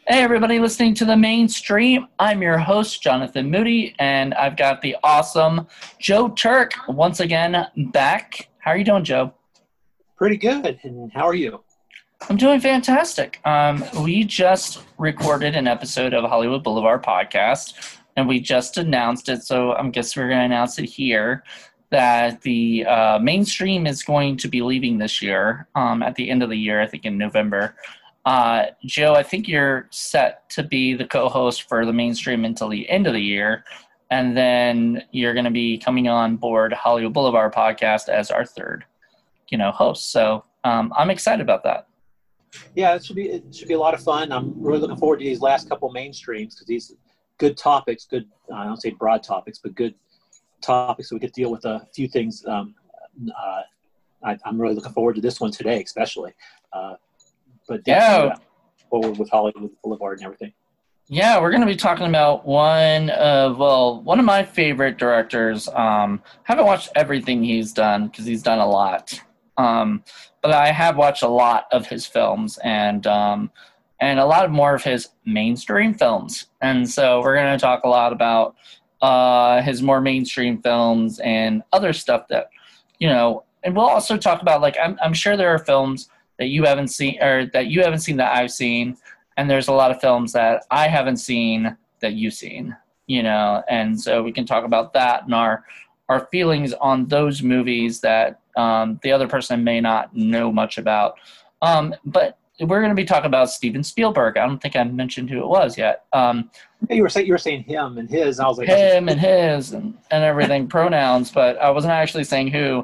Hey, everybody listening to the mainstream. I'm your host, Jonathan Moody, and I've got the awesome Joe Turk once again back. How are you doing, Joe? Pretty good. And how are you? I'm doing fantastic. We just recorded an episode of Hollywood Boulevard podcast, and we just announced it, so I guess we're going to announce it here, that the mainstream is going to be leaving this year, at the end of the year, I think in November. Joe, I think you're set to be the co-host for the mainstream until the end of the year, and then you're going to be coming on board Hollywood Boulevard podcast as our third, host. So I'm excited about that. Yeah, it should be a lot of fun. I'm really looking forward to these last couple mainstreams because these good topics, I don't say broad topics, but good topics, so we could deal with a few things. I'm really looking forward to this one today, especially. But definitely forward with Hollywood Boulevard and everything. Yeah, we're going to be talking about one of my favorite directors. Haven't watched everything he's done because he's done a lot. But I have watched a lot of his films and a lot more of his mainstream films. And so we're going to talk a lot about his more mainstream films and other stuff that, and we'll also talk about, I'm sure there are films that you haven't seen or that you haven't seen that I've seen. And there's a lot of films that I haven't seen that you've seen, and so we can talk about that and our feelings on those movies that the other person may not know much about. But we're going to be talking about Steven Spielberg. I don't think I mentioned who it was yet. You were saying him and his. And I was like him and his and everything pronouns, but I wasn't actually saying who.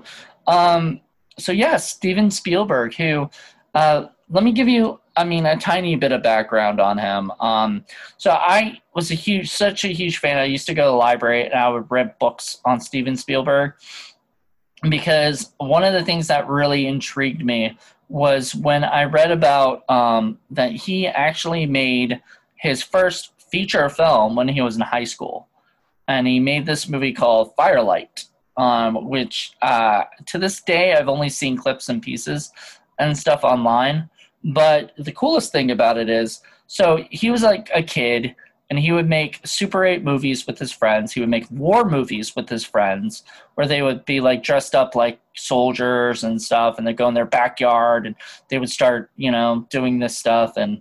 So yes, Steven Spielberg, who let me give you, a tiny bit of background on him. So I was such a huge fan. I used to go to the library and I would read books on Steven Spielberg because one of the things that really intrigued me was when I read about that he actually made his first feature film when he was in high school. And he made this movie called Firelight. Which to this day I've only seen clips and pieces and stuff online. But the coolest thing about it is, so he was like a kid and he would make Super 8 movies with his friends. He would make war movies with his friends where they would be like dressed up like soldiers and stuff, and they'd go in their backyard and they would start, doing this stuff. And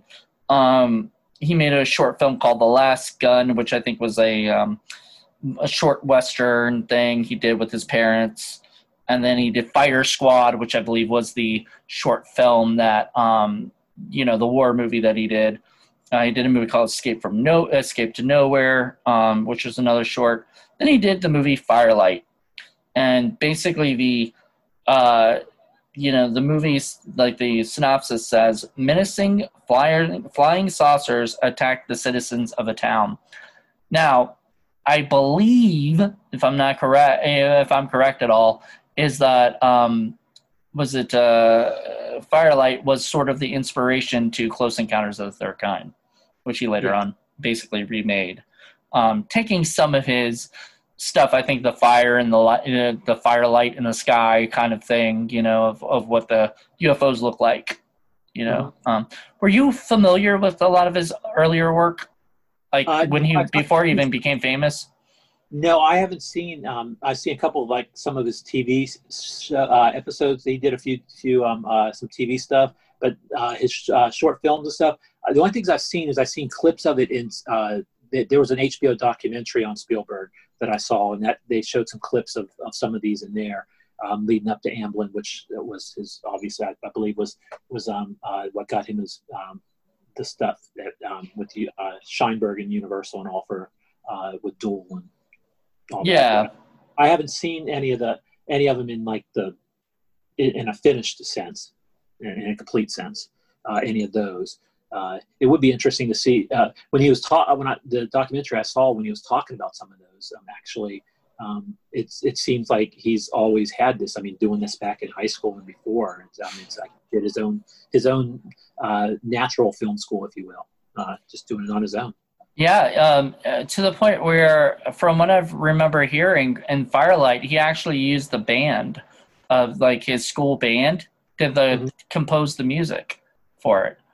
he made a short film called The Last Gun, which I think was a short Western thing he did with his parents. And then he did Fighter Squad, which I believe was the short film that, the war movie that he did. He did a movie called Escape to Nowhere, which was another short. Then he did the movie Firelight. And basically the movies, like the synopsis says, menacing flying saucers attack the citizens of a town. Now, I believe, if I'm correct at all, is that Firelight was sort of the inspiration to Close Encounters of the Third Kind, which he later on basically remade, taking some of his stuff. I think the fire and the firelight in the sky kind of thing, of what the UFOs look like. Were you familiar with a lot of his earlier work? Before he even became famous? No, I haven't seen. I've seen a couple of some of his TV episodes. He did a few some TV stuff, but his short films and stuff. The only things I've seen clips of it in. There was an HBO documentary on Spielberg that I saw, and that they showed some clips of some of these in there, leading up to Amblin, which was his obviously I believe was what got him his the stuff that with the Scheinberg and Universal and all for with Duel and all that. I haven't seen any of them in in a finished sense, in a complete sense, any of those. It would be interesting to see when he was the documentary I saw when he was talking about some of those. It seems like he's always had this. Doing this back in high school and before. It's like he did his own natural film school, if you will, just doing it on his own. Yeah, to the point where, from what I remember hearing in Firelight, he actually used the band of his school band to compose the music for it.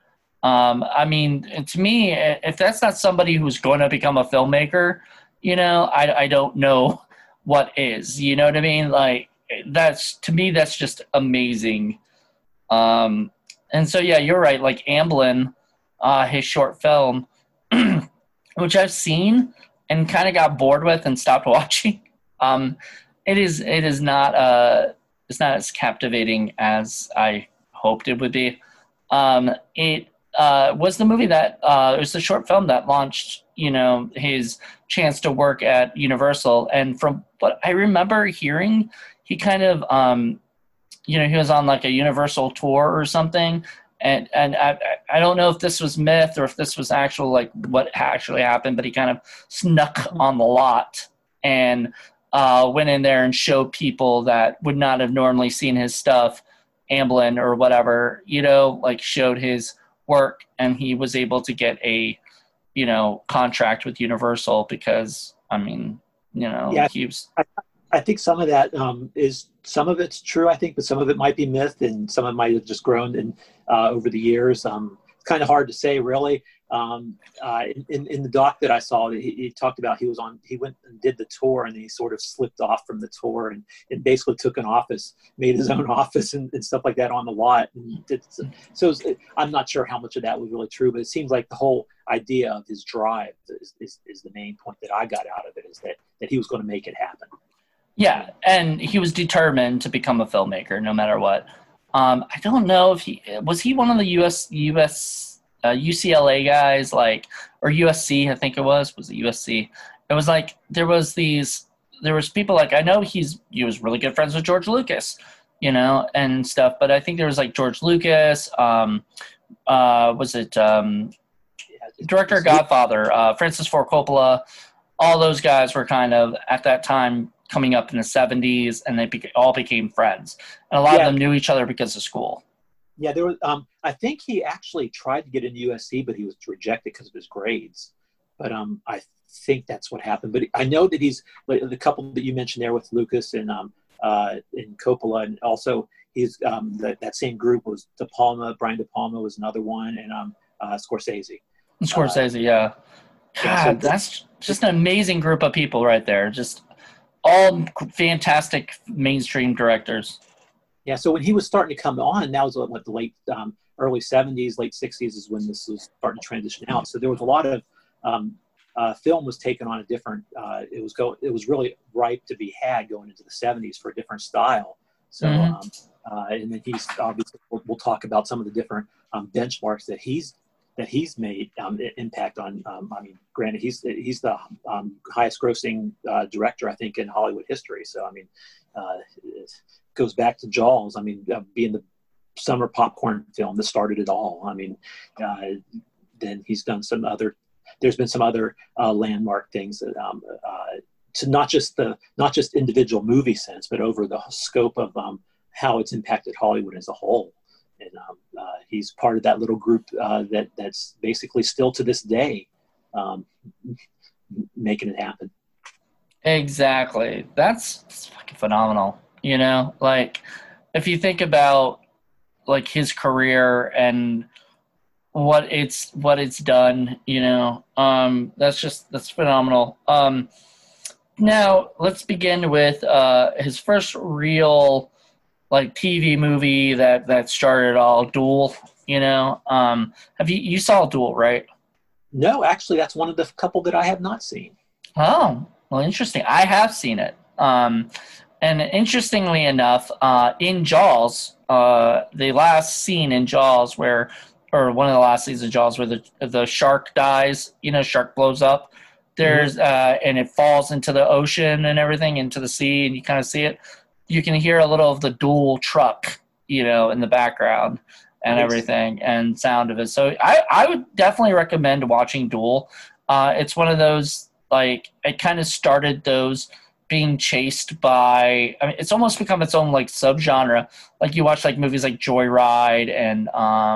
I mean, to me, if that's not somebody who's going to become a filmmaker, I don't know what is. You know what I mean? Like, to me, that's just amazing. And so, yeah, you're right. Like Amblin, his short film, which I've seen and kind of got bored with and stopped watching. It is not it's not as captivating as I hoped it would be. It was the movie that it was the short film that launched his chance to work at Universal, and from what I remember hearing, he kind of he was on like a Universal tour or something. And I don't know if this was myth or if this was actual, like what actually happened, but he kind of snuck on the lot and went in there and showed people that would not have normally seen his stuff, Amblin or whatever, like showed his work, and he was able to get a, contract with Universal because, I mean, Yeah, he was. I think some of that some of it's true, I think, but some of it might be myth, and some of it might have just grown over the years. It's kind of hard to say, really. In the doc that I saw, he talked about he went and did the tour, and he sort of slipped off from the tour and basically took an office, made his own office and stuff like that on the lot. I'm not sure how much of that was really true, but it seems like the whole idea of his drive is the main point that I got out of it, is that he was going to make it happen. Yeah, and he was determined to become a filmmaker no matter what. I don't know if he was one of the UCLA guys, like, or USC, I think it was it USC? It was like there was people, like, I know he was really good friends with George Lucas, and stuff, but I think there was like George Lucas, was it director of Godfather, Francis Ford Coppola, all those guys were kind of at that time coming up in the 70s, and they all became friends. And a lot of them knew each other because of school. Yeah, there was. I think he actually tried to get into USC, but he was rejected because of his grades. But I think that's what happened. But I know that he's, like, the couple that you mentioned there with Lucas and Coppola, and also he's that same group was Brian De Palma was another one, and Scorsese. Scorsese, yeah. God, that's just an amazing group of people right there. Just all fantastic mainstream directors. Yeah, so when he was starting to come on, that was what the late, early 70s, late 60s is when this was starting to transition out. So there was a lot of film was taken on a different. It was really ripe to be had going into the 70s for a different style. So and then he's obviously we'll talk about some of the different benchmarks that he's made impact on. I mean, granted, he's the highest grossing director, I think, in Hollywood history. So I mean, it goes back to Jaws. I mean, being the summer popcorn film that started it all. I mean, then he's done there's been some other landmark things that, to not just individual movie sense, but over the scope of how it's impacted Hollywood as a whole. And he's part of that little group that's basically still to this day making it happen. Exactly. That's fucking phenomenal. Like, if you think about like his career and what it's done, that's phenomenal. Now let's begin with his first real, like, TV movie that started it all, Duel. Have you saw Duel, right? No, actually, that's one of the couple that I have not seen. Oh, well, interesting. I have seen it. And interestingly enough, in Jaws, the last scene in Jaws one of the last scenes in Jaws where the shark dies, shark blows up. There's and it falls into the ocean and everything, into the sea, and you kind of see it. You can hear a little of the Duel truck, in the background and everything, and sound of it. So I would definitely recommend watching Duel. It's one of those, like, it kind of started those being chased by, I mean, it's almost become its own, like, subgenre. Like, you watch, like, movies like Joyride and,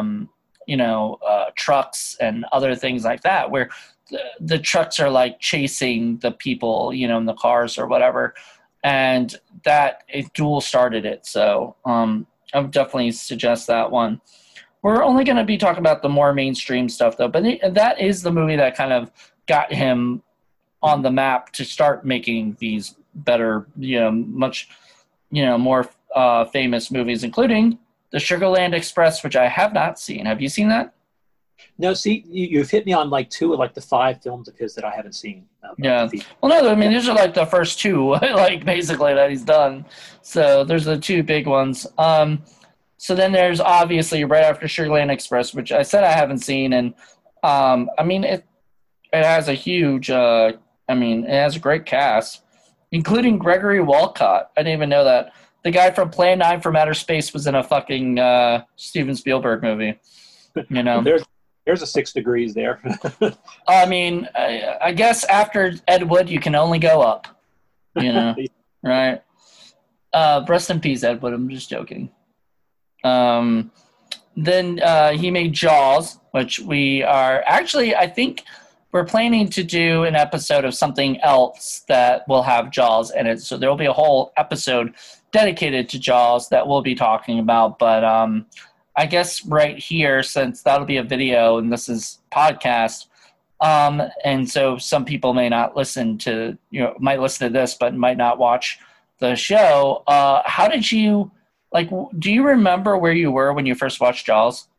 trucks and other things like that, where the trucks are, like, chasing the people, in the cars or whatever. And Duel started it. So I would definitely suggest that one. we're only going to be talking about the more mainstream stuff, though. But that is the movie that kind of got him on the map to start making these better, much, more famous movies, including the Sugarland Express, which I have not seen. Have you seen that? No, see, you've hit me on like 2 of like the 5 films of his that I haven't seen. Yeah. Well, no, I mean, these are like the first 2, like basically that he's done. So there's the 2 big ones. So then there's obviously right after Sugarland Express, which I said I haven't seen. And I mean, it has a huge, it has a great cast, including Gregory Walcott. I didn't even know that. The guy from Plan 9 from Outer Space was in a fucking Steven Spielberg movie. There's a 6 degrees there. I mean, I guess after Ed Wood, you can only go up. Right? Rest in peace, Ed Wood. I'm just joking. Then he made Jaws, which we are actually, I think we're planning to do an episode of something else that will have Jaws in it. So there will be a whole episode dedicated to Jaws that we'll be talking about. But I guess right here, since that'll be a video and this is podcast, and so some people may not listen to, might listen to this, but might not watch the show. How did you, do you remember where you were when you first watched Jaws?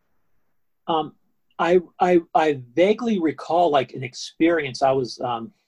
I vaguely recall like an experience. I was,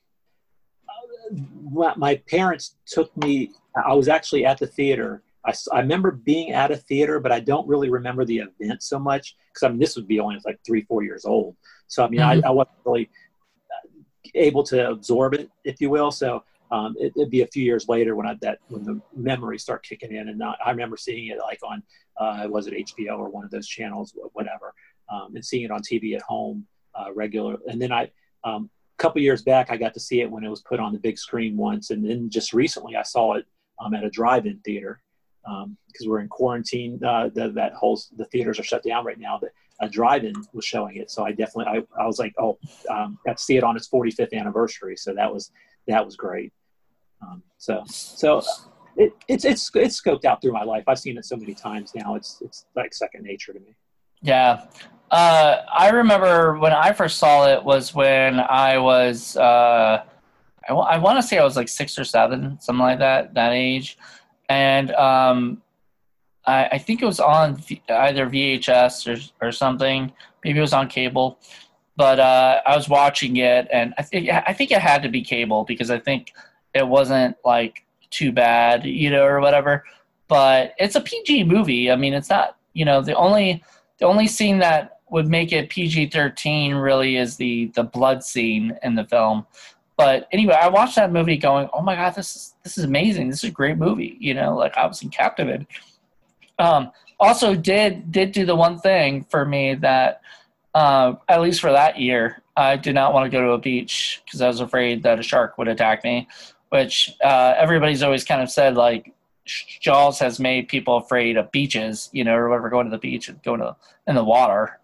my parents took me, I was actually at the theater. I remember being at a theater, but I don't really remember the event so much because this would be only like 3-4 years old. So I wasn't really able to absorb it, if you will. So it'd be a few years later when the memories start kicking in, and I remember seeing it like on was it HBO or one of those channels, whatever, and seeing it on TV at home regular. And then a couple years back, I got to see it when it was put on the big screen once, and then just recently I saw it at a drive-in theater. Because we're in quarantine, the theaters are shut down right now. But a drive-in was showing it, so I was like, got to see it on its 45th anniversary. So that was great. So it's scoped out through my life. I've seen it so many times now. It's like second nature to me. Yeah, I remember when I first saw it was when I was I want to say I was like 6 or 7, something like that age. And I think it was on either VHS or something. Maybe it was on cable. But I was watching it, and I think it had to be cable because I think it wasn't like too bad, or whatever. But it's a PG movie. I mean, it's not, the only scene that would make it PG-13 really is the blood scene in the film. But anyway, I watched that movie going, oh my God, this is amazing. This is a great movie. I was captivated. Also did do the one thing for me that, at least for that year, I did not want to go to a beach because I was afraid that a shark would attack me, which everybody's always kind of said, like, Jaws has made people afraid of beaches, or whatever, going to the beach and going in the water,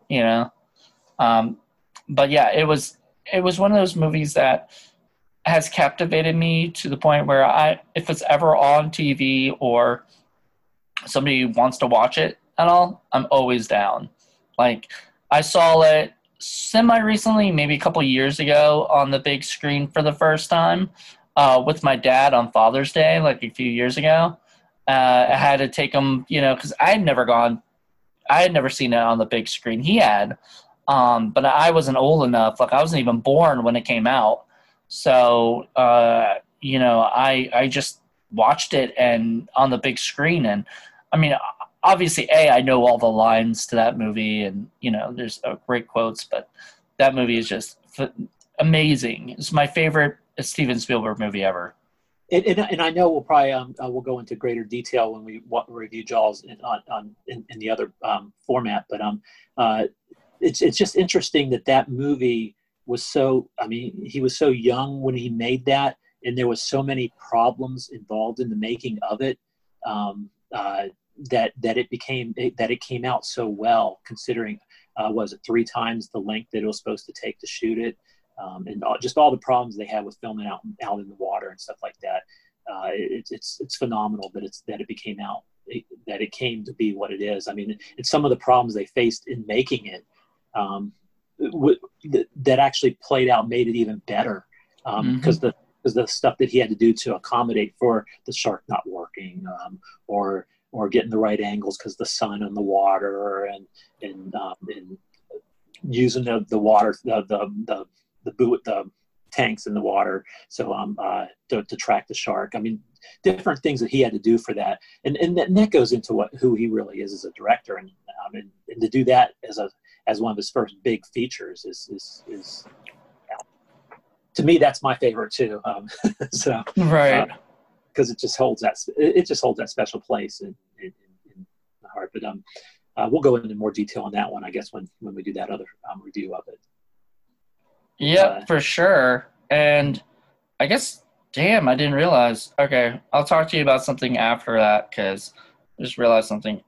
But yeah, it was one of those movies that has captivated me to the point where if it's ever on TV or somebody wants to watch it at all, I'm always down. Like, I saw it semi-recently, maybe a couple years ago on the big screen for the first time with my dad on Father's Day, like a few years ago. I had to take him, because I had never seen it on the big screen. He had, but I wasn't old enough. Like, I wasn't even born when it came out. So, I just watched it and on the big screen. And I mean, obviously, I know all the lines to that movie and, there's great quotes, but that movie is just amazing. It's my favorite Steven Spielberg movie ever. And I know we'll probably we'll go into greater detail when we review Jaws in the other format, but it's just interesting that movie was so, he was so young when he made that, and there was so many problems involved in the making of it, that it came out so well, considering, was it 3 times the length that it was supposed to take to shoot it, and just all the problems they had with filming out in the water and stuff like that. It's phenomenal that it became out it came to be what it is. I mean, and some of the problems they faced in making it, that actually played out, made it even better, because the stuff that he had to do to accommodate for the shark not working, or getting the right angles because the sun and the water, and using the water, the tanks in the water, so to track the shark. I mean, different things that he had to do for that, and that goes into who he really is as a director, and to do that as one of his first big features is to me, that's my favorite too. So right, because it just holds that special place in the heart. But we'll go into more detail on that one, I guess, when we do that other review of it. Yep, for sure. And I guess, damn, I didn't realize. Okay, I'll talk to you about something after that because I just realized something.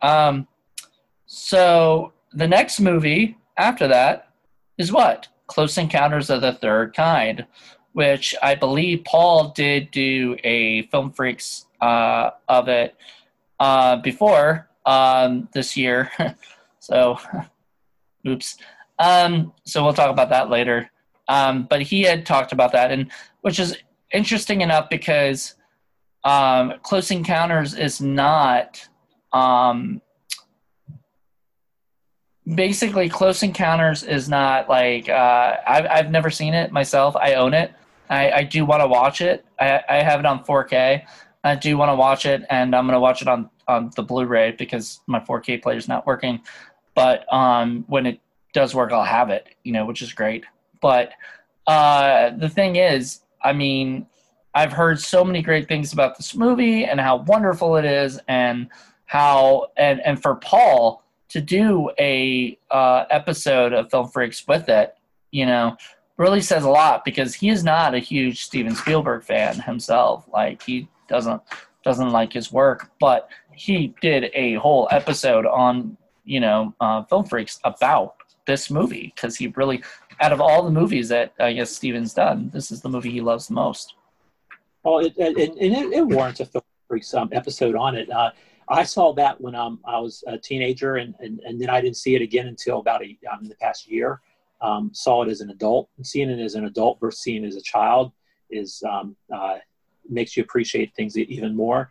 So the next movie after that is what? Close Encounters of the Third Kind, which I believe Paul did do a Film Freaks of it before this year. So, oops. So we'll talk about that later. But he had talked about that, and which is interesting enough because Close Encounters is not basically Close Encounters is not like I've never seen it myself. I own it. I do want to watch it. I have it on 4K. I do want to watch it, and I'm going to watch it on the Blu-ray because my 4K player is not working. But when it does work, I'll have it, which is great. But the thing is, I mean, I've heard so many great things about this movie and how wonderful it is, and how and for Paul to do a episode of Film Freaks with it, really says a lot, because he is not a huge Steven Spielberg fan himself. Like, he doesn't like his work, but he did a whole episode on Film Freaks about this movie, because he really, out of all the movies that I guess Steven's done, this is the movie he loves the most. Well, it warrants a Film Freaks episode on it. I saw that when I was a teenager, and then I didn't see it again until about in the past year. Saw it as an adult, and seeing it as an adult versus seeing it as a child is makes you appreciate things even more.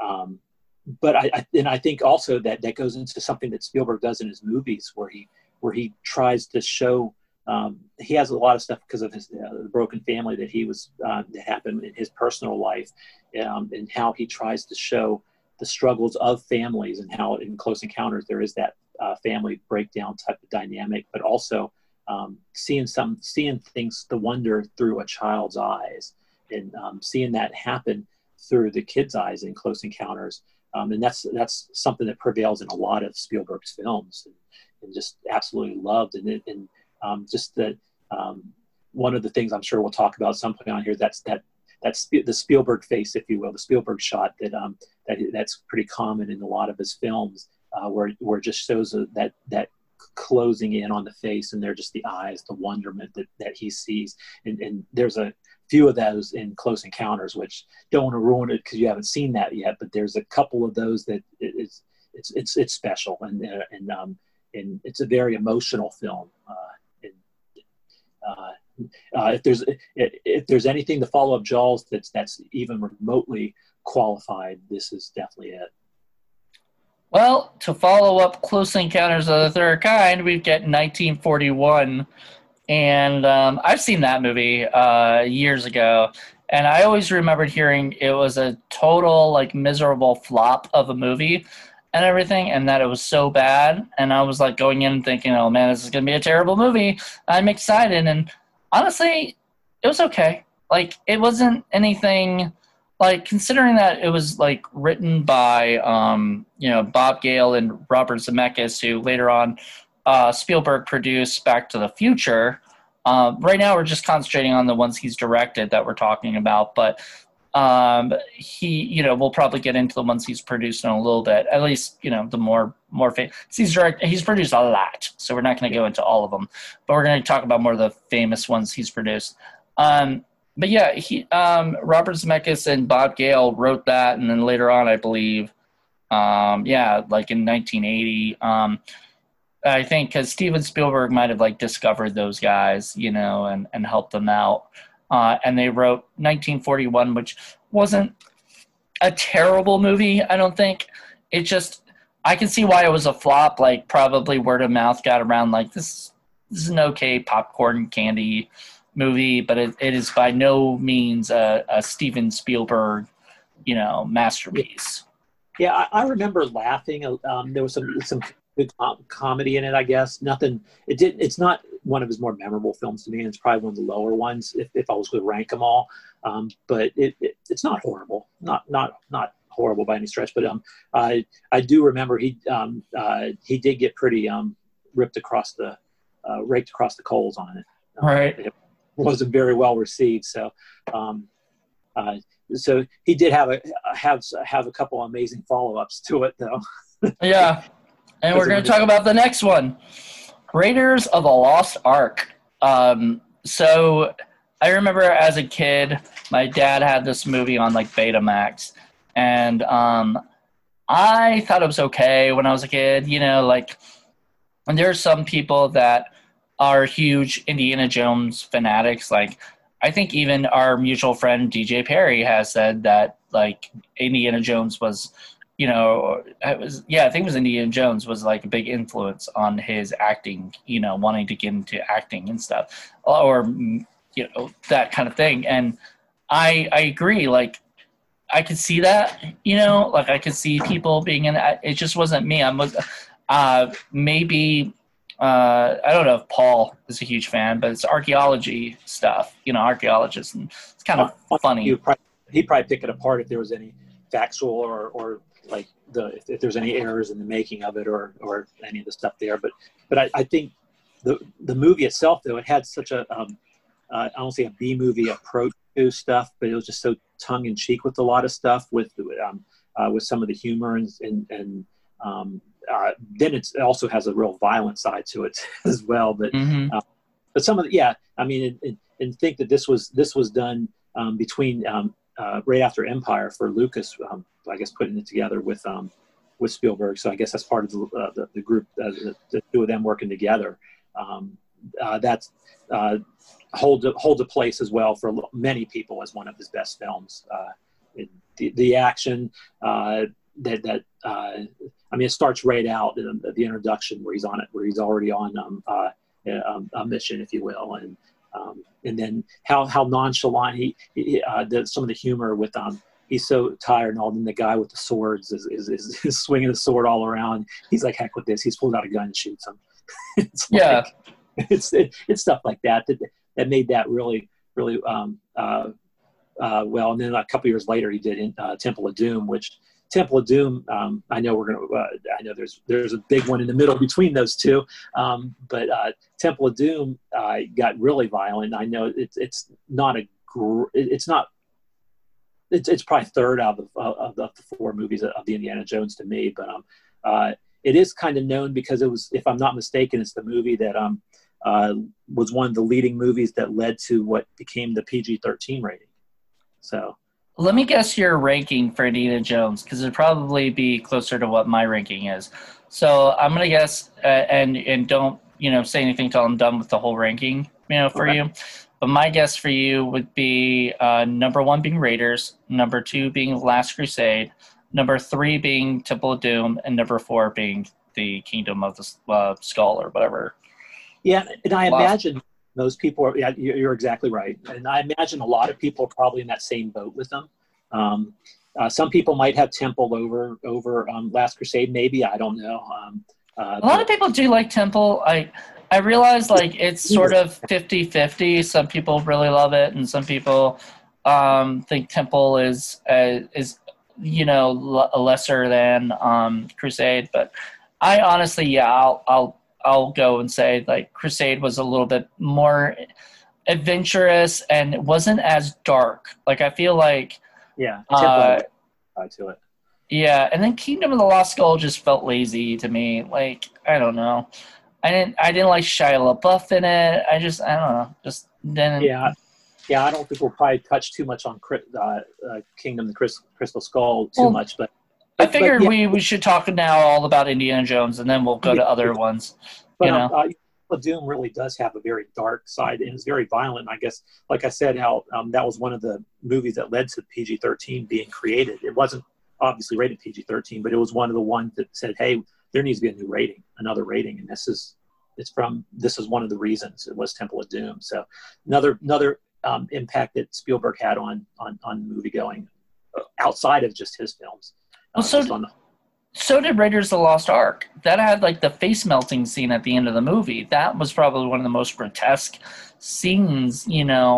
But I think also that goes into something that Spielberg does in his movies, where he tries to show. He has a lot of stuff because of his the broken family that that happened in his personal life, and how he tries to show the struggles of families, and how in Close Encounters there is that family breakdown type of dynamic, but also seeing things, the wonder through a child's eyes, and seeing that happen through the kid's eyes in Close Encounters, and that's something that prevails in a lot of Spielberg's films, and just absolutely loved. And just that one of the things I'm sure we'll talk about at some point on here, that's the Spielberg face, if you will, the Spielberg shot that's pretty common in a lot of his films, where it just shows that closing in on the face, and they're just the eyes, the wonderment that he sees. And there's a few of those in Close Encounters, which don't want to ruin it because you haven't seen that yet, but there's a couple of those that it's special, and it's a very emotional film. If there's anything to follow up Jaws that's even remotely qualified, this is definitely it. Well, to follow up Close Encounters of the Third Kind, we've got 1941, and I've seen that movie years ago, and I always remembered hearing it was a total miserable flop of a movie and everything, and that it was so bad, and I was going in and thinking, oh man, this is going to be a terrible movie. I'm excited, and honestly, it was okay. It wasn't anything, considering that it was written by Bob Gale and Robert Zemeckis, who later on Spielberg produced Back to the Future. Right now we're just concentrating on the ones he's directed that we're talking about, but we'll probably get into the ones he's produced in a little bit. At least, the more famous. He's produced a lot, so we're not going to go into all of them. But we're going to talk about more of the famous ones he's produced. But yeah, Robert Zemeckis and Bob Gale wrote that, and then later on, I believe, Yeah, like in 1980. I think because Steven Spielberg might have like discovered those guys, you know, and helped them out. And they wrote 1941, which wasn't a terrible movie, I don't think. It just, I can see why it was a flop. Like probably word of mouth got around like this is an okay popcorn candy movie, but it is by no means a Steven Spielberg, you know, masterpiece. Yeah, I remember laughing. There was some good comedy in it, I guess. Nothing. It didn't. It's not one of his more memorable films to me. And it's probably one of the lower ones if I was going to rank them all. But it's not horrible. Not horrible by any stretch. But I do remember he did get pretty raked across the coals on it. Right. It wasn't very well received. So. So he did have a couple amazing follow-ups to it, though. Yeah, and we're going to talk about the next one, Raiders of the Lost Ark. So I remember as a kid, my dad had this movie on like Betamax, and I thought it was okay when I was a kid. You know, like, and there are some people that are huge Indiana Jones fanatics, like. I think even our mutual friend DJ Perry has said that like Indiana Jones was, you know, I think it was Indiana Jones was like a big influence on his acting, you know, wanting to get into acting and stuff, or you know, that kind of thing. And I agree. Like I could see that, you know, like I could see people being in. It just wasn't me. Maybe. I don't know if Paul is a huge fan, but it's archaeology stuff, you know, archaeologists, and it's kind of funny. He'd probably pick it apart if there was any factual or like if there's any errors in the making of it or any of the stuff there. But I think the movie itself, though, it had such a I don't say a B movie approach to stuff, but it was just so tongue in cheek with a lot of stuff with some of the humor and then it also has a real violent side to it as well. But but some of the I mean, and think that this was done between right after Empire for Lucas. I guess putting it together with Spielberg. So I guess that's part of the group, the two of them working together. That's holds a place as well for many people as one of his best films. The action that. I mean, it starts right out in the introduction where he's already on a mission, if you will, and then how nonchalant he some of the humor with he's so tired and all. Then the guy with the swords is swinging the sword all around. He's like, heck with this. He's pulled out a gun and shoots him. It's stuff like that made that really well. And then a couple years later, he did Temple of Doom, which. Temple of Doom. I know I know there's a big one in the middle between those two, but Temple of Doom got really violent. I know it's probably third out of the four movies of the Indiana Jones to me, but it is kind of known because it was, if I'm not mistaken, it's the movie that was one of the leading movies that led to what became the PG-13 rating. So. Let me guess your ranking for Indiana Jones, because it'd probably be closer to what my ranking is. So I'm going to guess, and don't, you know, say anything until I'm done with the whole ranking, you know, for you. But my guess for you would be number 1 being Raiders, number 2 being Last Crusade, number 3 being Temple of Doom, and number 4 being the Kingdom of the Skull or whatever. Yeah, and I imagine most people are, you're exactly right. And I imagine a lot of people are probably in that same boat with them. Some people might have Temple over Last Crusade, maybe. I don't know. A lot of people do like Temple. I realize like it's sort of 50-50. Some people really love it, and some people think Temple is you know, lesser than Crusade. But I honestly, I'll go and say like Crusade was a little bit more adventurous and it wasn't as dark. Like I feel like to it. Yeah, and then Kingdom of the Lost Skull just felt lazy to me. Like I don't know, I didn't like Shia LaBeouf in it. I don't know, just didn't. Yeah. I don't think we'll probably touch too much on Kingdom of the Crystal Skull too much, but I figured yeah, we should talk now all about Indiana Jones, and then we'll go to other ones. but You know. Doom really does have a very dark side and it's very violent. I guess, like I said, how that was one of the movies that led to PG-13 being created. It wasn't obviously rated PG-13, but it was one of the ones that said, "Hey, there needs to be a new rating, another rating," and this is one of the reasons. It was Temple of Doom. So another impact that Spielberg had on movie going outside of just his films. So did Raiders of the Lost Ark. That had like the face melting scene at the end of the movie. That was probably one of the most grotesque scenes,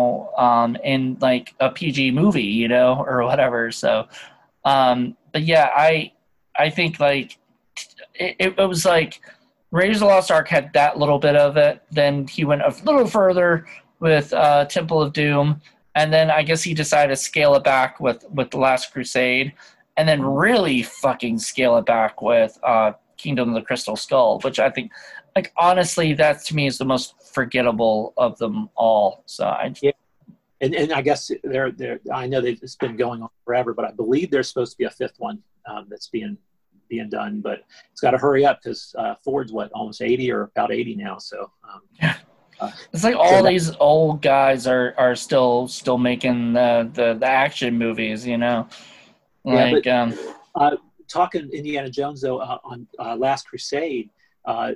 in like a PG movie, or whatever. So, but yeah, I think like it was like Raiders of the Lost Ark had that little bit of it. Then he went a little further with Temple of Doom, and then I guess he decided to scale it back with The Last Crusade. And then really fucking scale it back with Kingdom of the Crystal Skull, which I think, like, honestly, that to me is the most forgettable of them all. So yeah, and I guess they're I know it's been going on forever, but I believe there's supposed to be a fifth one that's being done, but it's got to hurry up because Ford's almost 80 or about 80 now. So yeah. It's like all these old guys are still making the action movies, Like, yeah, but talking Indiana Jones though on Last Crusade, I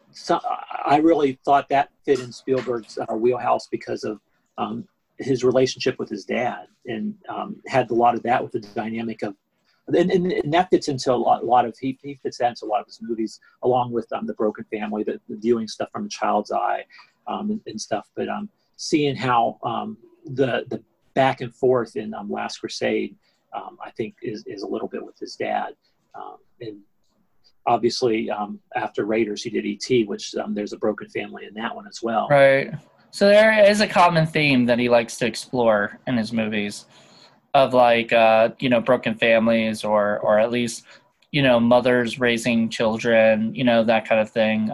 really thought that fit in Spielberg's wheelhouse because of his relationship with his dad, and had a lot of that with the dynamic of, and that fits into a lot of he fits that into a lot of his movies, along with the Broken Family, the viewing stuff from a child's eye, and stuff. But seeing how the back and forth in Last Crusade. I think is a little bit with his dad, and obviously after Raiders he did E.T., which there's a broken family in that one as well. Right. So there is a common theme that he likes to explore in his movies, of like broken families or at least mothers raising children, that kind of thing.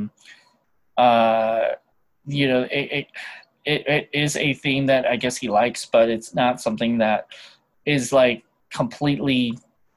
It is a theme that I guess he likes, but it's not something that is like completely,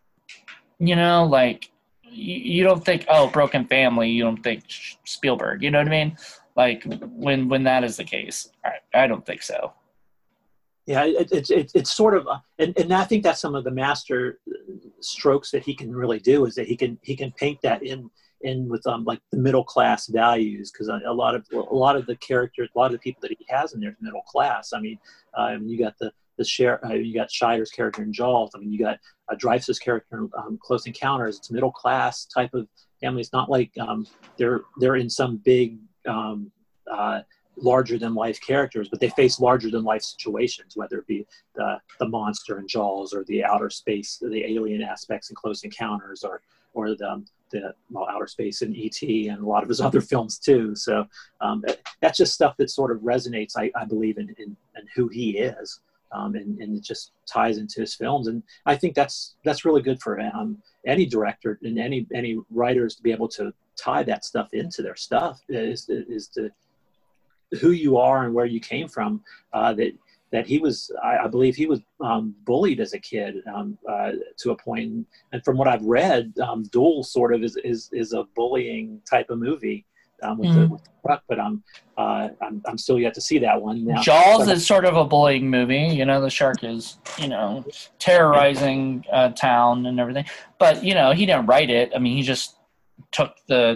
like you don't think, oh, broken family, you don't think Spielberg, you know what I mean? Like when that is the case, I don't think so. Yeah, it's sort of, and I think that's some of the master strokes that he can really do, is that he can paint that in with like the middle class values, because a lot of the characters, a lot of the people that he has in there is middle class. I mean, you got you got Scheider's character in Jaws. I mean, you got Dreyfuss's character in Close Encounters. It's middle class type of family. It's not like they're in some big larger than life characters, but they face larger than life situations, whether it be the monster in Jaws, or the outer space, the alien aspects in Close Encounters, or the outer space in E.T. and a lot of his other films too. So that's just stuff that sort of resonates, I believe, in who he is. And it just ties into his films, and I think that's really good for any director and any writers to be able to tie that stuff into their stuff, is to who you are and where you came from. That he was, I believe he was bullied as a kid to a point, and from what I've read, Duel sort of is a bullying type of movie. With the truck, but I'm still yet to see that one. Now, Jaws is sort of a bullying movie. The shark is terrorizing a town and everything. But he didn't write it. I mean, he just took the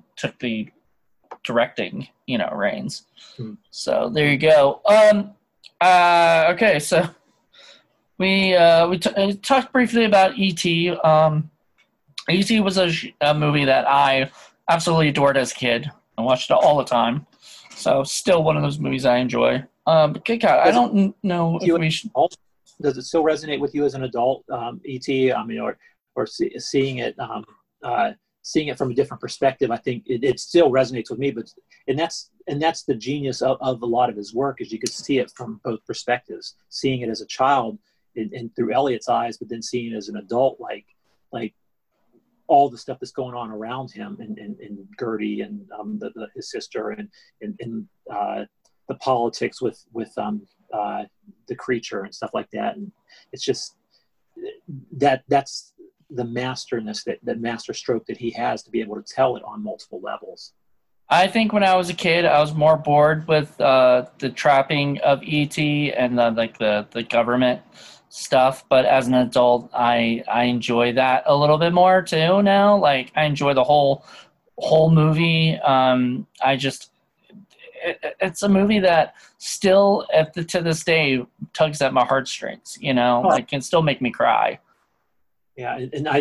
directing reins. So there you go. Okay, so we talked briefly about E.T. E.T. was a movie that I absolutely adored as a kid. I watched it all the time. So still one of those movies I enjoy. But Kit Kat, I don't know if we should... Does it still resonate with you as an adult, E.T.? I mean, or seeing it from a different perspective, I think it still resonates with me. But that's the genius of a lot of his work, is you could see it from both perspectives. Seeing it as a child and through Elliot's eyes, but then seeing it as an adult, like all the stuff that's going on around him, and Gertie and his sister, and the politics with the creature and stuff like that. And it's just that's the masterness, that master stroke that he has to be able to tell it on multiple levels. I think when I was a kid, I was more bored with the trapping of ET and the government stuff. But as an adult, I enjoy that a little bit more too now. Like I enjoy the whole movie. It's a movie that still to this day tugs at my heartstrings. You know, like can still make me cry. Yeah,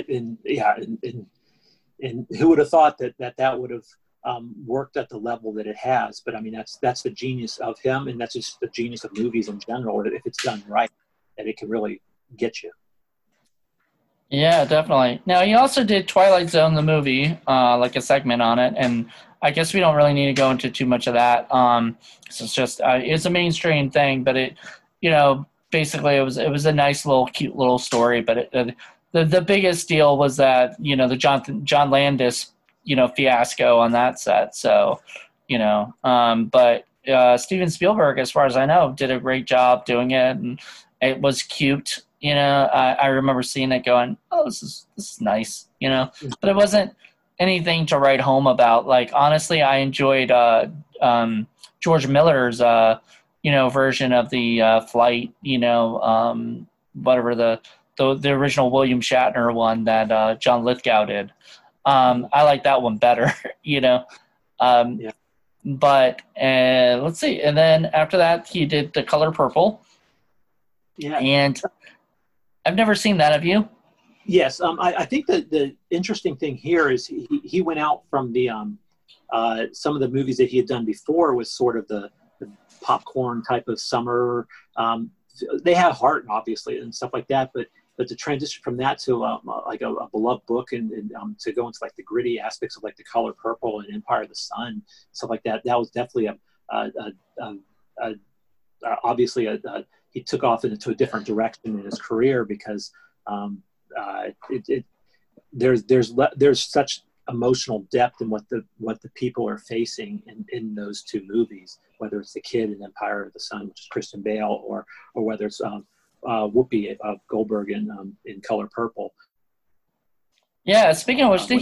and who would have thought that would have worked at the level that it has? But I mean, that's the genius of him, and that's just the genius of movies in general. If it's done right, that it can really get you. Yeah, definitely. Now, he also did Twilight Zone, the movie, like a segment on it, and I guess we don't really need to go into too much of that. So it's just it's a mainstream thing, but basically it was a nice little, cute little story. But the biggest deal was that the John Landis fiasco on that set. So but Steven Spielberg, as far as I know, did a great job doing it, and it was cute. I remember seeing it going, oh, this is nice, but it wasn't anything to write home about. Like, honestly, I enjoyed George Miller's, version of the flight, whatever the original William Shatner one that John Lithgow did. I like that one better, Yeah. But let's see. And then after that, he did The Color Purple. Yeah. And I've never seen that. Have you? Yes. I think that the interesting thing here is he went out from the some of the movies that he had done before was sort of the popcorn type of summer. They have heart, obviously, and stuff like that. But the transition from that to like a beloved book and to go into like the gritty aspects of like The Color Purple and Empire of the Sun, stuff like that. That was definitely obviously he took off into a different direction in his career because there's such emotional depth in what the people are facing in those two movies, whether it's the kid in Empire of the Sun, which is Christian Bale, or whether it's Whoopi Goldberg in Color Purple. Yeah. Speaking of which, did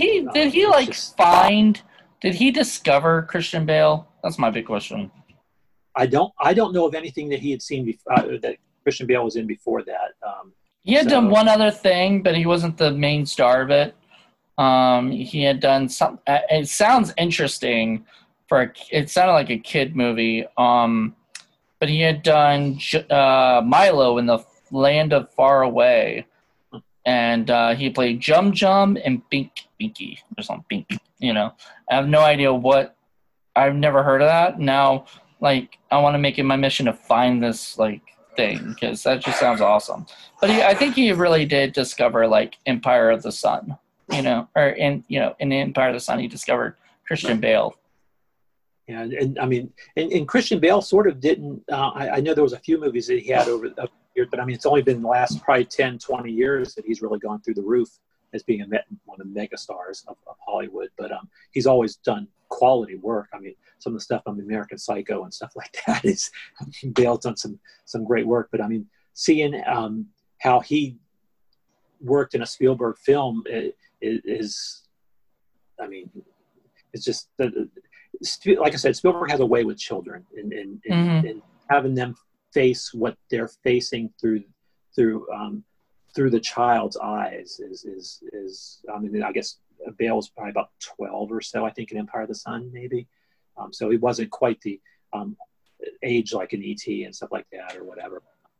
he discover Christian Bale? That's my big question. I don't know of anything that he had seen that Christian Bale was in before that. He had done one other thing, but he wasn't the main star of it. He had done some. It sounds interesting it sounded like a kid movie. But he had done Milo in the Land of Far Away, and he played Jum Jum and Binky or something. I have no idea what. I've never heard of that. Now, like, I want to make it my mission to find this thing because that just sounds awesome. But I think he really did discover Empire of the Sun. In Empire of the Sun, he discovered Christian Bale. Yeah, and I mean, and Christian Bale sort of didn't. I know there was a few movies that he had over the years, but I mean, it's only been the last probably 10, 20 years that he's really gone through the roof as being one of the mega stars of Hollywood. But he's always done quality work. I mean, some of the stuff on American Psycho and stuff like that is Bale's done some great work. But I mean, seeing how he worked in a Spielberg film is I mean, it's just like I said, Spielberg has a way with children and having them face what they're facing through the child's eyes is I mean, I guess Bale was probably about 12 or so, I think, in Empire of the Sun, maybe. So he wasn't quite the age like in E.T. and stuff like that or whatever.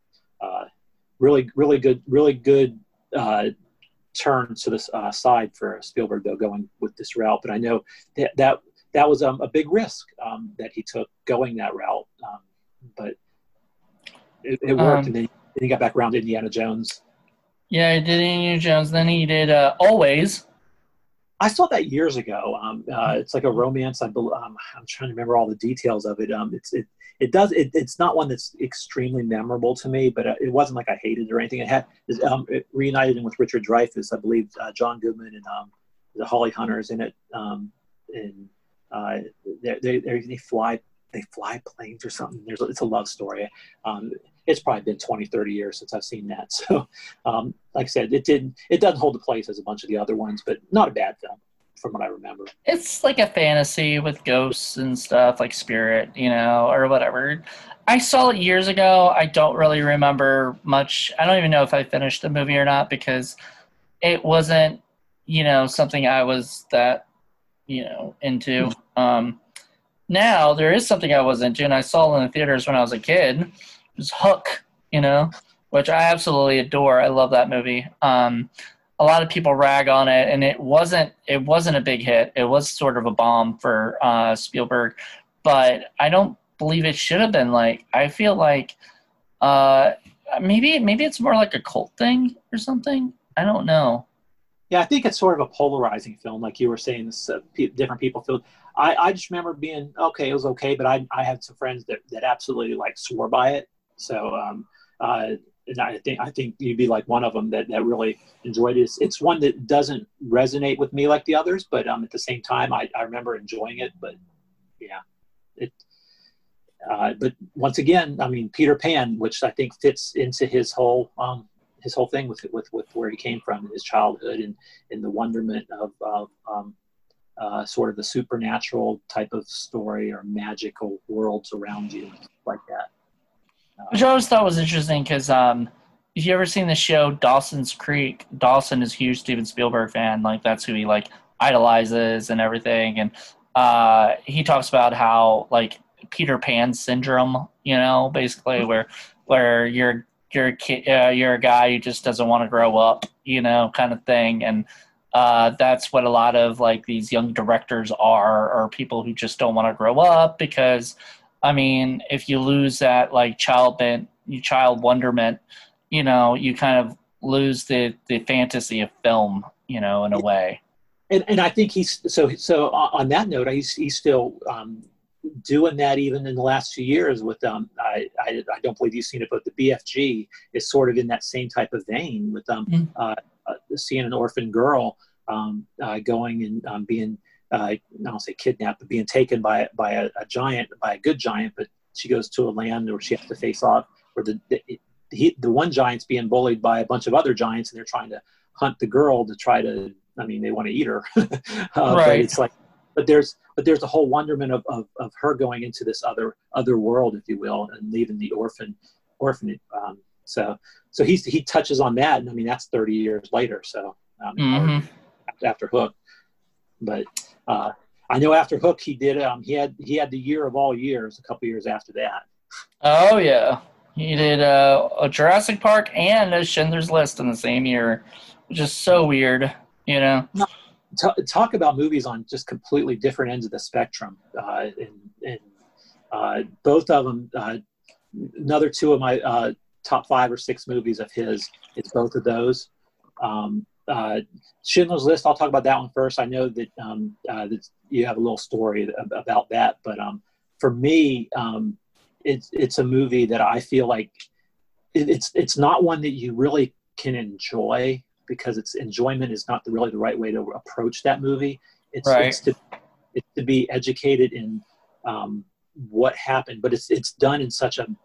Really good turn to the side for Spielberg, though, going with this route. But I know that was a big risk that he took going that route. But it worked, and then he got back around to Indiana Jones. Yeah, he did Indiana Jones. Then he did Always. I saw that years ago. It's like a romance. I'm trying to remember all the details of it. It's not one that's extremely memorable to me, but it wasn't like I hated it or anything. It reunited him with Richard Dreyfuss, I believe, John Goodman and the Holly Hunters in it. They fly planes or something. It's a love story. it's probably been 20, 30 years since I've seen that. So, like I said, it doesn't hold the place as a bunch of the other ones, but not a bad film from what I remember. It's like a fantasy with ghosts and stuff, like Spirit, or whatever. I saw it years ago. I don't really remember much. I don't even know if I finished the movie or not because it wasn't, something I was that, into. Now there is something I was into, and I saw it in the theaters when I was a kid. It was Hook, which I absolutely adore. I love that movie. A lot of people rag on it, and it wasn't a big hit. It was sort of a bomb for Spielberg, but I don't believe it should have been. Like, I feel like maybe it's more like a cult thing or something. I don't know. Yeah, I think it's sort of a polarizing film, like you were saying. Different people feel. I just remember being okay. It was okay, but I had some friends that absolutely like swore by it. So and I think you'd be like one of them that really enjoyed it. It's one that doesn't resonate with me like the others, but at the same time, I remember enjoying it. But yeah, it. But once again, I mean, Peter Pan, which I think fits into his whole thing with where he came from, his childhood, and the wonderment of sort of the supernatural type of story or magical worlds around you, like that. Which I always thought was interesting because if you ever seen the show Dawson's Creek, Dawson is a huge Steven Spielberg fan. Like, that's who he like idolizes and everything. And he talks about how like Peter Pan syndrome, basically where you're a guy who just doesn't want to grow up, kind of thing. And that's what a lot of like these young directors are people who just don't want to grow up because, I mean, if you lose that like child wonderment, you kind of lose the fantasy of film, in a way. And I think he's so on that note, he's still doing that even in the last few years with I don't believe you've seen it, but the BFG is sort of in that same type of vein with seeing an orphan girl going and being I don't say kidnapped, but being taken by a giant, by a good giant, but she goes to a land where she has to face off where the one giant's being bullied by a bunch of other giants, and they're trying to hunt the girl to try to. I mean, they want to eat her, right? But it's like, but there's a whole wonderment of her going into this other world, if you will, and leaving the orphanage. So he touches on that, and I mean that's 30 years later. So after Hook, but I know after Hook he did he had the Year of All Years a couple years after that. Oh yeah, he did a Jurassic Park and a Schindler's List in the same year, which is so weird, No, talk about movies on just completely different ends of the spectrum, and both of them. Another two of my top 5 or 6 movies of his. It's both of those. Schindler's List. I'll talk about that one first. I know that that you have a little story about that, but for me, it's a movie that I feel like it's not one that you really can enjoy because its enjoyment is not really the right way to approach that movie. It's to be educated in what happened, but it's done in such a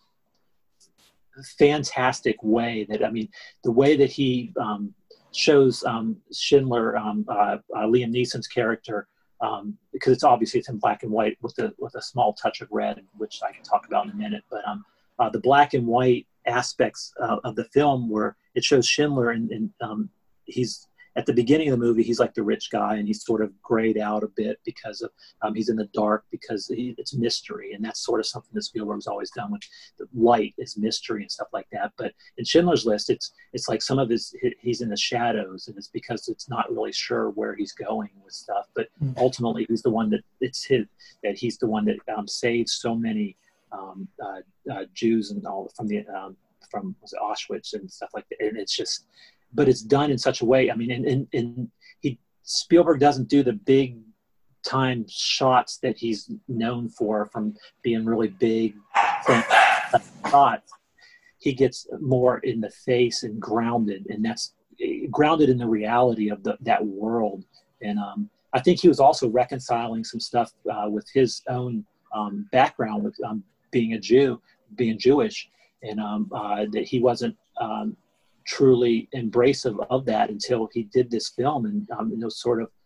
fantastic way that, I mean, the way that he shows Schindler, Liam Neeson's character, because it's in black and white with a small touch of red, which I can talk about in a minute. But the black and white aspects of the film where it shows Schindler and he's at the beginning of the movie, he's like the rich guy, and he's sort of grayed out a bit because of he's in the dark because it's mystery, and that's sort of something that Spielberg's always done with the light is mystery and stuff like that. But in Schindler's List, it's like some of he's in the shadows, and it's because it's not really sure where he's going with stuff. But ultimately, he's the one that he's the one that saves so many Jews and all from Auschwitz and stuff like that, and it's just. But it's done in such a way. I mean, and Spielberg doesn't do the big time shots that he's known for from being really big shots. He gets more in the face and grounded, and that's grounded in the reality of that world. And I think he was also reconciling some stuff with his own background with being a Jew, being Jewish. and that he wasn't truly embracive of that until he did this film, and sort of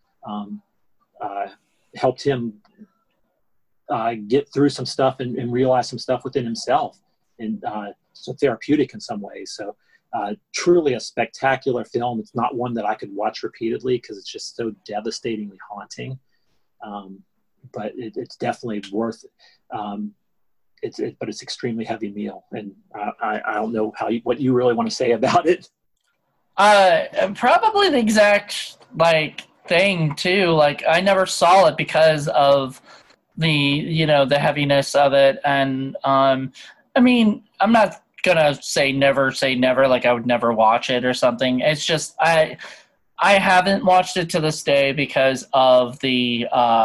helped him get through some stuff and realize some stuff within himself, and so therapeutic in some ways. So truly a spectacular film. It's not one that I could watch repeatedly because it's just so devastatingly haunting. But it's definitely worth it. But it's extremely heavy meal, and I don't know what you really want to say about it. Probably the exact thing too. Like, I never saw it because of the heaviness of it, and I mean, I'm not gonna say never like I would never watch it or something. It's just I haven't watched it to this day because of the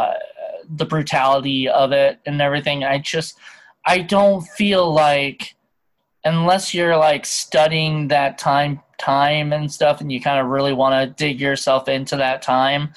brutality of it and everything. I don't feel like, unless you're studying that time and stuff, and you kind of really want to dig yourself into that time,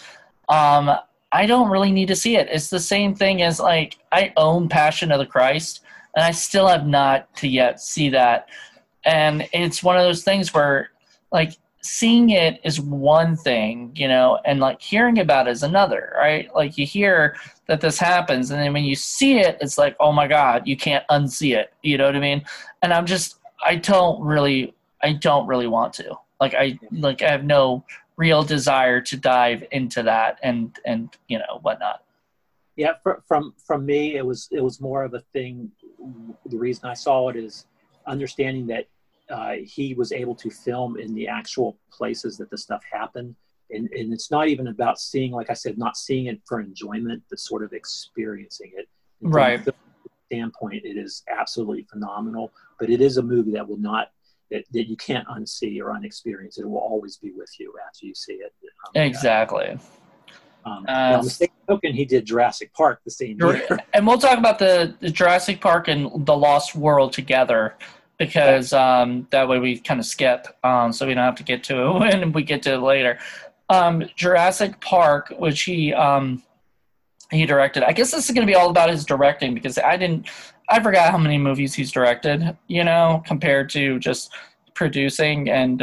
I don't really need to see it. It's the same thing as I own Passion of the Christ, and I still have not to yet see that. And it's one of those things where seeing it is one thing, and hearing about it is another, right? You hear that this happens, and then when you see it, it's like, oh my God, you can't unsee it. You know what I mean? And I don't really want to. I have no real desire to dive into that and whatnot. Yeah, from me, it was more of a thing. The reason I saw it is understanding that he was able to film in the actual places that the stuff happened. And it's not even about seeing, like I said, not seeing it for enjoyment, but sort of experiencing it. And right. From a standpoint, it is absolutely phenomenal. But it is a movie that will not, that you can't unsee or unexperience. It will always be with you after you see it. Exactly. Now, on the same token, he did Jurassic Park the same year. And we'll talk about the Jurassic Park and The Lost World together, because that way we kind of skip, so we don't have to get to it when we get to it later. Jurassic Park, which he directed. I guess this is going to be all about his directing, because I forgot how many movies he's directed, compared to just producing. And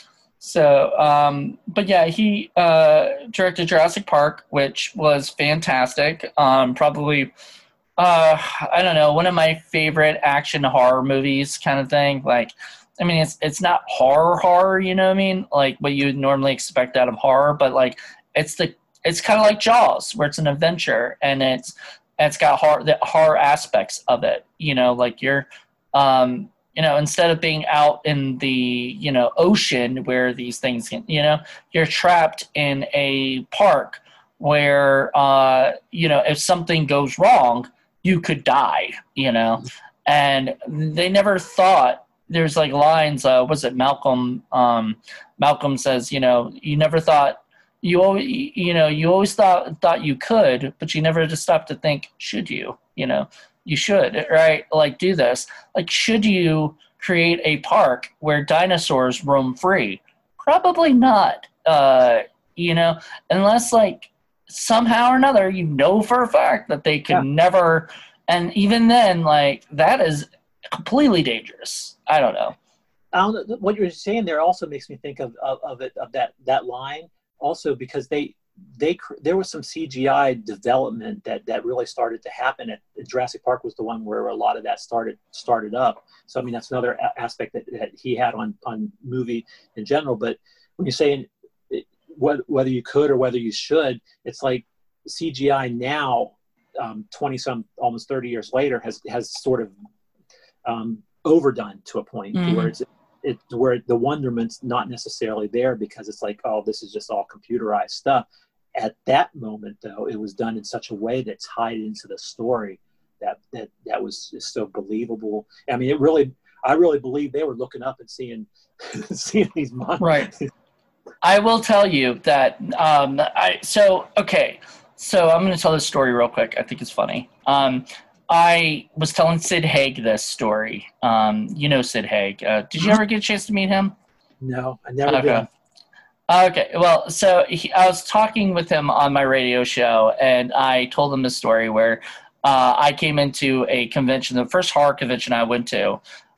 but yeah, he directed Jurassic Park, which was fantastic. Probably, I don't know, one of my favorite action horror movies kind of thing. I mean, it's not horror, you know what I mean? What you would normally expect out of horror, but it's kind of like Jaws, where it's an adventure, and it's got the horror aspects of it. You're, instead of being out in the, ocean where these things can, you're trapped in a park where, if something goes wrong, you could die, and they never thought. There's lines, was it Malcolm? Malcolm says, you never thought, you always thought you could, but you never just stopped to think, should you? You should, right? Do this. Should you create a park where dinosaurs roam free? Probably not. Unless somehow or another, for a fact that they could never, and even then, that is completely dangerous. I don't know. What you're saying there also makes me think of that line also, because there was some CGI development that really started to happen at Jurassic Park. Was the one where a lot of that started up. So I mean, that's another aspect that he had on movie in general. But when you're saying whether you could or whether you should, it's like CGI now, 20 some almost 30 years later, has sort of overdone to a point where where the wonderment's not necessarily there, because it's oh, this is just all computerized stuff. At that moment, though, it was done in such a way that tied into the story that was just so believable. I mean, I really believe they were looking up and seeing these monsters. Right. I will tell you that. So I'm going to tell this story real quick. I think it's funny. I was telling Sid Haig this story. Sid Haig. Did you ever get a chance to meet him? No, I never did. Okay. Well, so I was talking with him on my radio show, and I told him this story where I came into a convention, the first horror convention I went to.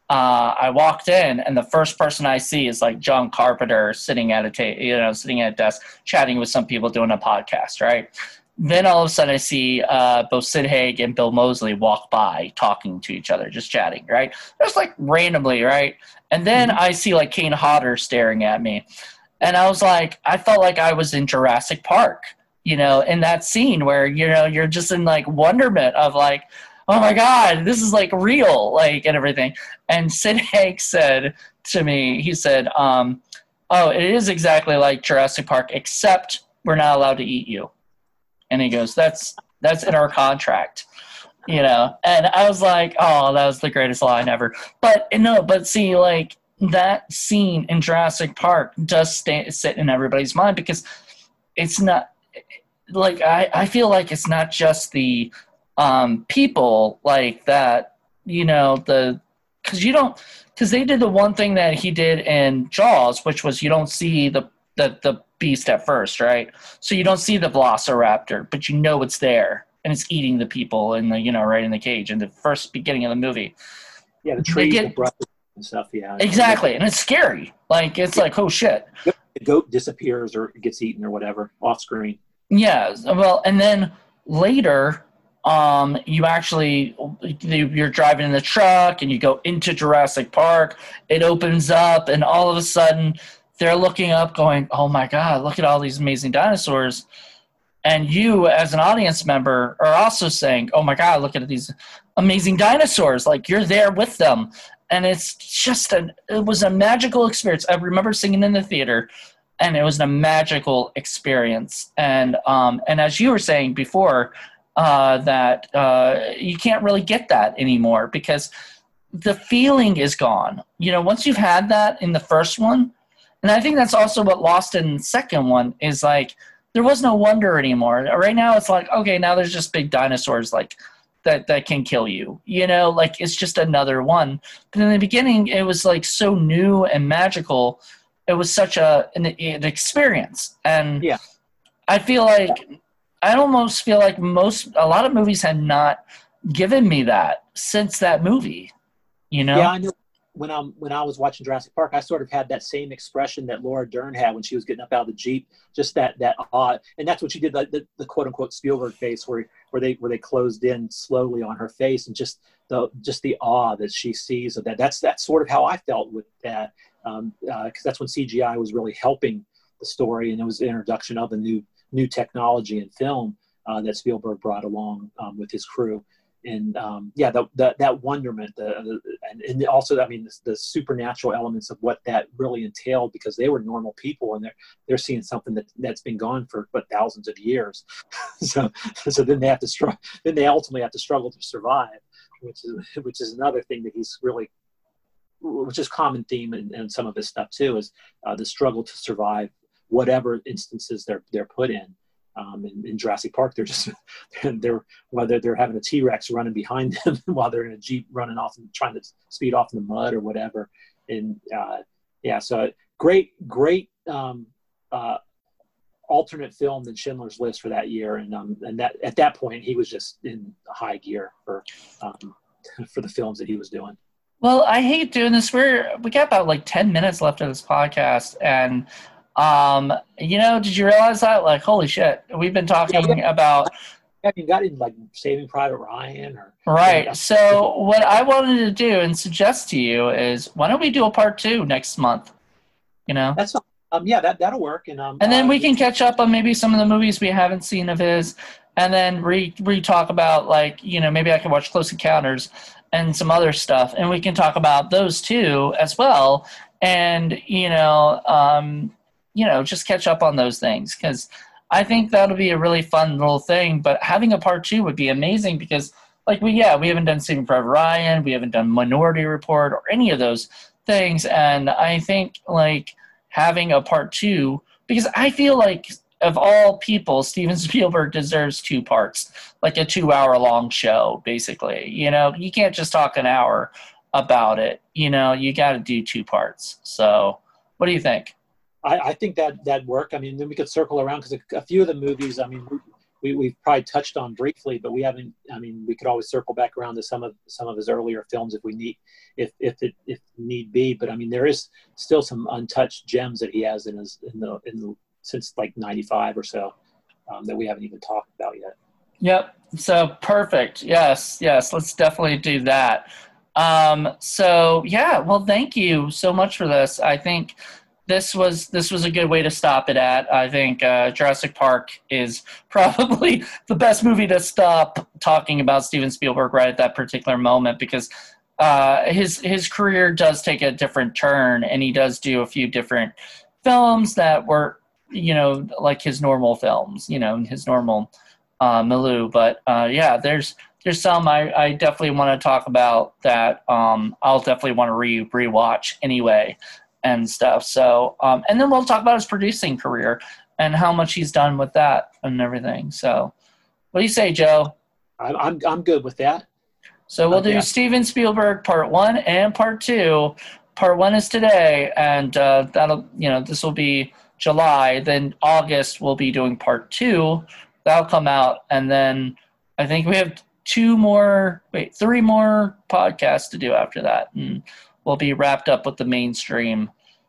I walked in, and the first person I see is like John Carpenter sitting at sitting at a desk, chatting with some people doing a podcast, right? Then all of a sudden I see both Sid Haig and Bill Moseley walk by talking to each other, just chatting, right? Just like randomly, right? And then I see like Kane Hodder staring at me. And I was like, I felt like I was in Jurassic Park, in that scene where, you're just in like wonderment of like, oh my God, this is like real, like, and everything. And Sid Haig said to me, he said, oh, it is exactly like Jurassic Park, except we're not allowed to eat you. And he goes, that's in our contract, And I was like, oh, that was the greatest line ever. But see, like that scene in Jurassic Park does sit in everybody's mind because it's not like, I feel like it's not just the people like that, because they did the one thing that he did in Jaws, which was you don't see the beast at first, right? So you don't see the velociraptor, but you know it's there and it's eating the people in the right in the cage in the first beginning of the movie. Yeah, the trees, the brush and stuff. Yeah, exactly, and it's scary. Like it's like, oh shit, the goat disappears or gets eaten or whatever off screen. Yeah, well, and then later, you're driving in the truck and you go into Jurassic Park. It opens up, and all of a sudden they're looking up going, oh my God, look at all these amazing dinosaurs. And you as an audience member are also saying, oh my God, look at these amazing dinosaurs. Like you're there with them. And it's just it was a magical experience. I remember singing in the theater, and it was a magical experience. And as you were saying before, that you can't really get that anymore because the feeling is gone. Once you've had that in the first one, and I think that's also what lost in the second one is like there was no wonder anymore. Right now it's like, okay, now there's just big dinosaurs like that can kill you. Like it's just another one. But in the beginning, it was like so new and magical. It was such an experience, and yeah. I almost feel like a lot of movies had not given me that since that movie. Yeah, I know. When I was watching Jurassic Park, I sort of had that same expression that Laura Dern had when she was getting up out of the Jeep, just that awe, and that's what she did, the quote unquote Spielberg face, where they closed in slowly on her face, and just the awe that she sees of that. That's sort of how I felt with that, because that's when CGI was really helping the story, and it was the introduction of the new technology in film that Spielberg brought along with his crew. And that wonderment, and also, I mean, the supernatural elements of what that really entailed, because they were normal people and they're seeing something that's been gone for thousands of years. so then they have to struggle. Then they ultimately have to struggle to survive, which is another thing that he's really, which is common theme in some of his stuff too, is the struggle to survive whatever instances they're put in. In Jurassic Park, they're whether they're having a T-Rex running behind them while they're in a Jeep running off and trying to speed off in the mud or whatever. And so great alternate film than Schindler's List for that year. And that at that point he was just in high gear for the films that he was doing. Well, I hate doing this. We got about like 10 minutes left of this podcast, and did you realize that? Like, holy shit, we've been talking about. Have you got in like Saving Private Ryan or right? So what I wanted to do and suggest to you is, why don't we do a part 2 next month? That's that'll work, and then we can catch up on maybe some of the movies we haven't seen of his, and then re-talk about like maybe I can watch Close Encounters and some other stuff, and we can talk about those too as well, and just catch up on those things, because I think that'll be a really fun little thing. But having a part 2 would be amazing, because like we haven't done Saving Private Ryan, we haven't done Minority Report or any of those things, and I think like having a part 2, because I feel like of all people, Steven Spielberg deserves 2 parts, like a 2-hour-long show, basically. You can't just talk an hour about it. You got to do 2 parts. So what do you think? I think that work. I mean, then we could circle around, because a few of the movies, I mean, we've probably touched on briefly, but we haven't. I mean, we could always circle back around to some of his earlier films if we need, if need be. But I mean, there is still some untouched gems that he has in the since like '95 or so that we haven't even talked about yet. Yep. So perfect. Yes. Let's definitely do that. So yeah. Well, thank you so much for this. I think this was a good way to stop it at. I think Jurassic Park is probably the best movie to stop talking about Steven Spielberg right at that particular moment, because his career does take a different turn, and he does do a few different films that were, like his normal films, his normal milieu. But yeah, there's some I definitely want to talk about that I'll definitely want to rewatch anyway and stuff. So and then we'll talk about his producing career and how much he's done with that and everything. So what do you say, Joe? I'm good with that. So we'll do Steven Spielberg Part 1 and Part 2. Part 1 is today, and that'll, this will be July. Then August we'll be doing Part 2. That'll come out, and then I think we have 3 more podcasts to do after that, and we'll be wrapped up with the mainstream.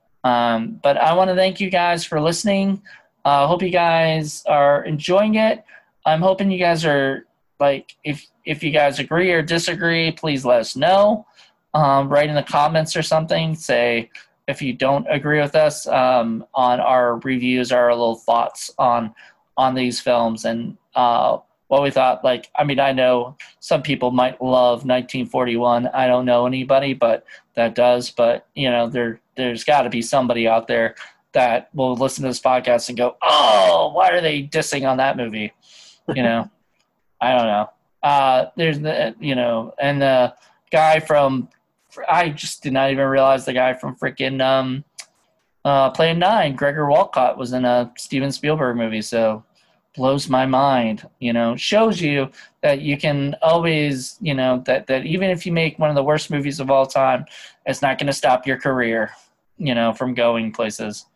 But I want to thank you guys for listening. I hope you guys are enjoying it. I'm hoping you guys are, like, if you guys agree or disagree, please let us know. Write in the comments or something. Say if you don't agree with us on our reviews, our little thoughts on these films and what we thought. Like, I mean, I know some people might love 1941. I don't know anybody, but that does. But there's got to be somebody out there that will listen to this podcast and go, "Oh, why are they dissing on that movie?" I don't know. There's and the guy from, I just did not even realize the guy from freaking Plan 9, Gregor Walcott, was in a Steven Spielberg movie. So blows my mind. Shows you that you can always, that even if you make one of the worst movies of all time, it's not going to stop your career, from going places.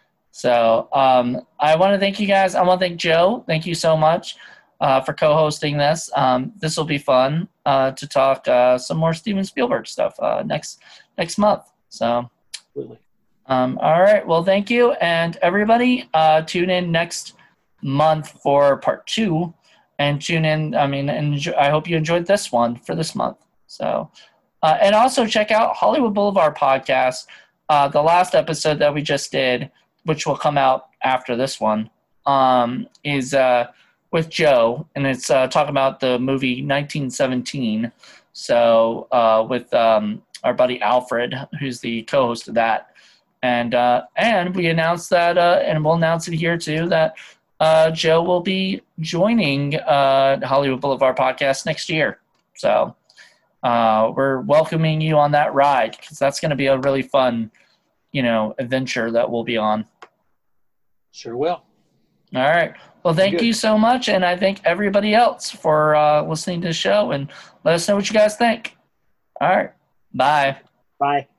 So I want to thank you guys. I want to thank Joe. Thank you so much for co-hosting this. This will be fun to talk some more Steven Spielberg stuff next month. So, absolutely. All right. Well, thank you, and everybody, tune in next month for Part 2, and tune in. I mean, I hope you enjoyed this one for this month. So, and also check out Hollywood Boulevard podcast. The last episode that we just did, which will come out after this one, is with Joe, and it's talking about the movie 1917. So with our buddy Alfred, who's the co-host of that, and we announced that, and we'll announce it here too, that Joe will be joining Hollywood Boulevard podcast next year. So we're welcoming you on that ride, because that's going to be a really fun, adventure that we'll be on. Sure will. All right. Well, thank you so much, and I thank everybody else for listening to the show, and let us know what you guys think. All right. Bye. Bye.